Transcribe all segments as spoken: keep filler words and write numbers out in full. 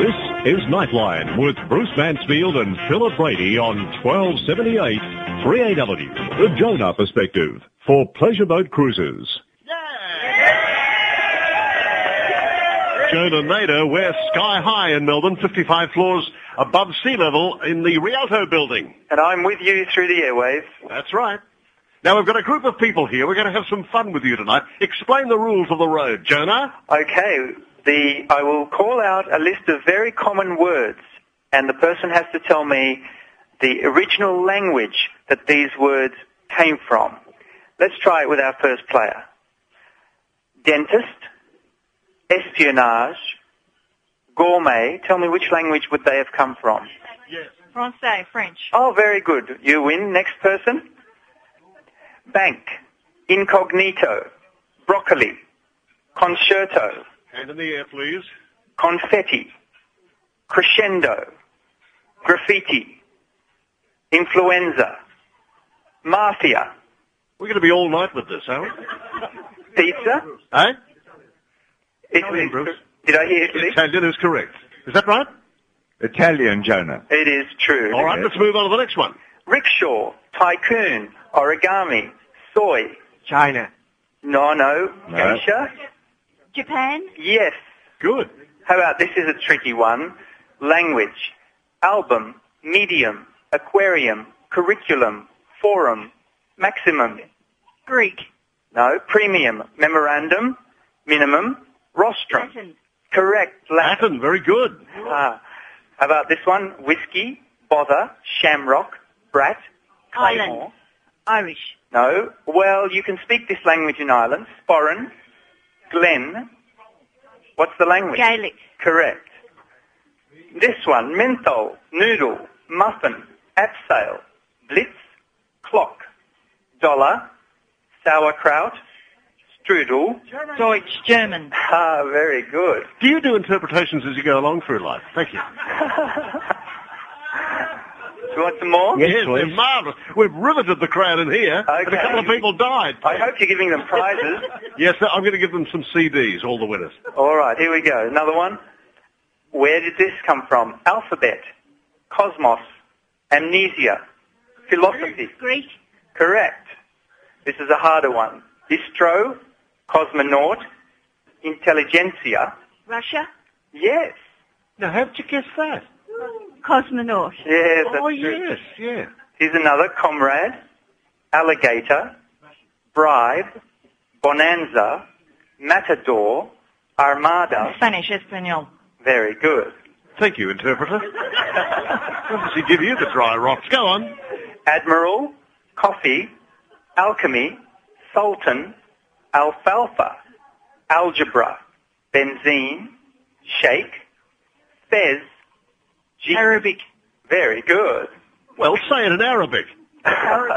This is Nightline with Bruce Mansfield and Philip Brady on twelve seventy-eight three A W. The Jonah Perspective for Pleasure Boat Cruises. Jonah Nader, we're sky high in Melbourne, fifty-five floors above sea level in the Rialto building. And I'm with you through the airwaves. That's right. Now, we've got a group of people here. We're going to have some fun with you tonight. Explain the rules of the road, Jonah. Okay, the I will call out a list of very common words, and the person has to tell me the original language that these words came from. Let's try it with our first player. Dentist, espionage, gourmet. Tell me which language would they have come from? Yes. Francais, French. Oh, very good. You win. Next person. Bank, incognito, broccoli, concerto. Hand in the air, please. Confetti, crescendo, graffiti, influenza, mafia. We're going to be all night with this, aren't we? Pizza. Eh? Italy, Bruce. Did I hear Italy? Italian is correct. Is that right? Italian, Jonah. It is true. All right, let's move on to the next one. Rickshaw, tycoon, origami, soy. China. No, no. No. Geisha. Japan. Yes. Good. How about this is a tricky one. Language, album, medium, aquarium, curriculum, forum, maximum. Greek. No, premium, memorandum, minimum, rostrum. Latin. Correct. Latin. Latin, very good. Ah. How about this one? Whiskey, bother, shamrock, brat, claymore. Island. Irish. No. Well, you can speak this language in Ireland. Sporran, Glen. What's the language? Gaelic. Correct. This one, menthol, noodle, muffin, abseil, blitz, clock, dollar, sauerkraut, strudel. Deutsch. German. Ah, very good. Do you do interpretations as you go along through life? Thank you. Do you want some more? Yes, they're marvellous. We've riveted the crowd in here, and a Okay. couple of people died. I hope you're giving them prizes. Yes, I'm going to give them some C Ds, all the winners. All right, here we go. Another one. Where did this come from? Alphabet, cosmos, amnesia, philosophy. Greek. Correct. This is a harder one. Distro, cosmonaut, intelligentsia. Russia. Yes. Now, how did you guess that? Cosmonaut. Yes. Oh, that's true. yes, yeah. Here's another. Comrade, alligator, bribe, bonanza, matador, armada. Spanish. Espanol. Very good. Thank you, interpreter. Obviously give you the dry rocks. Go on. Admiral, coffee, alchemy, sultan, alfalfa, algebra, benzene, shake, fez, G- Arabic. Very good. Well, say it in Arabic. Do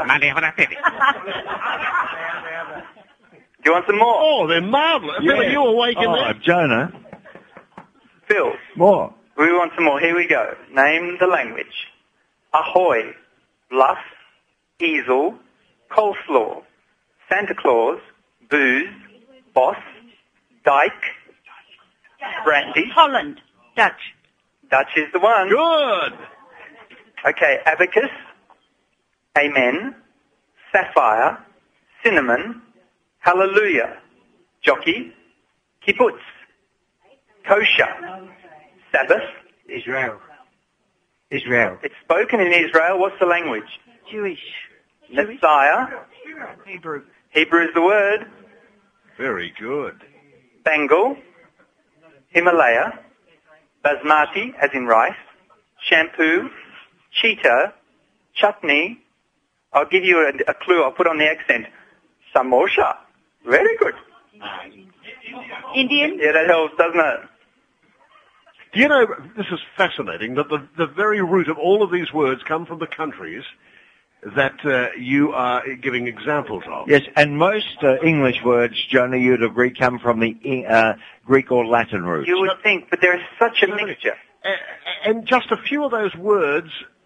you want some more? Oh, they're marvellous. Yeah. Are you awake in Oh, there? Jonah. Phil, More. we want some more. Here we go. Name the language. Ahoy, bluff, easel, coleslaw, Santa Claus, booze, boss, dyke, brandy. Holland. Dutch. Dutch is the one. Good. Okay, abacus, amen, sapphire, cinnamon, hallelujah, jockey, kibbutz, kosher, Sabbath. Israel. Israel. It's spoken in Israel. What's the language? Jewish. Messiah. Hebrew. Hebrew is the word. Very good. Bengal, Himalaya, basmati, as in rice, shampoo, cheetah, chutney. I'll give you a, a clue. I'll put on the accent. Samosa. Very good. Indian. Yeah, that helps, doesn't it? Do you know, this is fascinating, that the, the very root of all of these words come from the countries that uh, you are giving examples of. Yes, and most uh, English words, Jonah, you'd agree, come from the uh, Greek or Latin roots. You would think, but there is such a mixture. Uh, and just a few of those words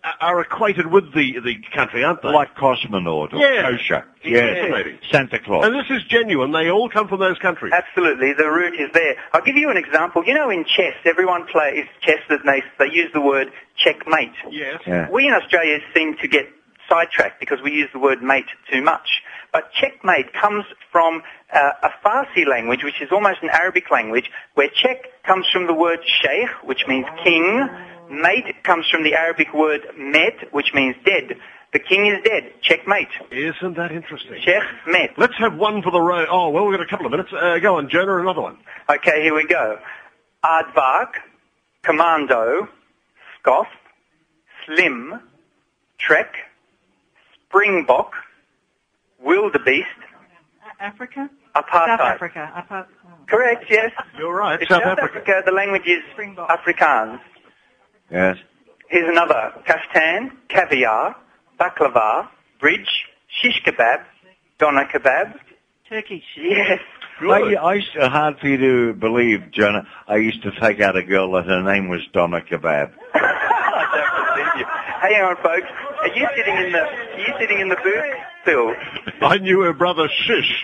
are equated with the, the country, aren't they? Like cosmonaut or Yeah. kosher. Fascinating. Yes. Santa Claus. And this is genuine. They all come from those countries. Absolutely, the root is there. I'll give you an example. You know, in chess, everyone plays chess that they, they use the word checkmate. Yes. Yeah. We in Australia seem to get sidetracked because we use the word mate too much. But checkmate comes from uh, a Farsi language, which is almost an Arabic language, where check comes from the word sheikh, which means king. Mate comes from the Arabic word met, which means dead. The king is dead. Checkmate. Isn't that interesting? Sheikh met. Let's have one for the road. Oh, well, we've got a couple of minutes. Uh, go on, Jonah, another one. Okay, here we go. Aardvark, commando, scoff, slim, trek, springbok, wildebeest, Africa? apartheid. South Africa. Apa- oh. Correct, yes. You're right, In South, South Africa. Africa, the language is Springbok. Afrikaans. Yes. Here's another. Kaftan, caviar, baklava, bridge, shish kebab, doner kebab. Turkish. Yes. Good. I, I used to, hard for you to believe, Jonah, I used to take out a girl that her name was Donna Kebab. I don't believe you. Hang on, folks. Are you sitting in the? Are you sitting in the booth, Phil? I knew her brother Shish.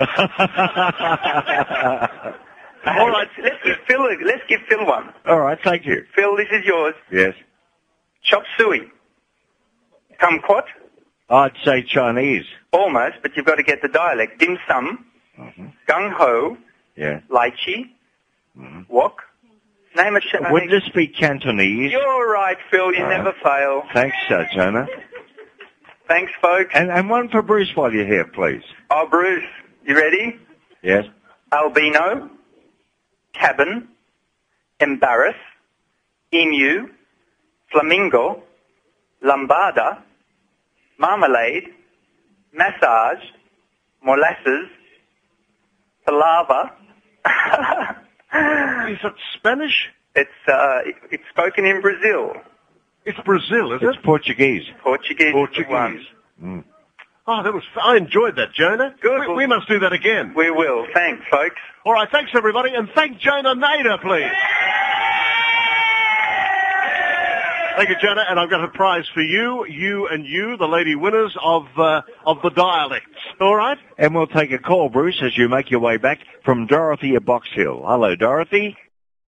All right. Let's give Phil. A, let's give Phil one. All right, thank you. Phil, this is yours. Yes. Chop suey. Kumquat. I'd say Chinese. Almost, but you've got to get the dialect. Dim sum. Mm-hmm. Gung ho. Yeah. Lychee. Mm-hmm. Wok. Name a sh- Would this be Cantonese? You're right, Phil. You Uh, never fail. Thanks, uh, Jonah. Thanks, folks. And, and one for Bruce while you're here, please. Oh, Bruce, you ready? Yes. Albino. Cabin. Embarrass. Emu. Flamingo. Lambada. Marmalade. Massage. Molasses. Palava. Is it Spanish? It's uh, it's spoken in Brazil. It's Brazil, is It's it? Portuguese. Portuguese. Portuguese. One. Mm. Oh, that was. I enjoyed that, Jonah. Good. We, we must do that again. We will. Thanks, folks. All right, thanks everybody, and thank Jonah Nader, please. Thank you, Jonah, and I've got a prize for you, you and you, the lady winners of uh, of the dialects. All right? And we'll take a call, Bruce, as you make your way back from Dorothy at Box Hill. Hello, Dorothy.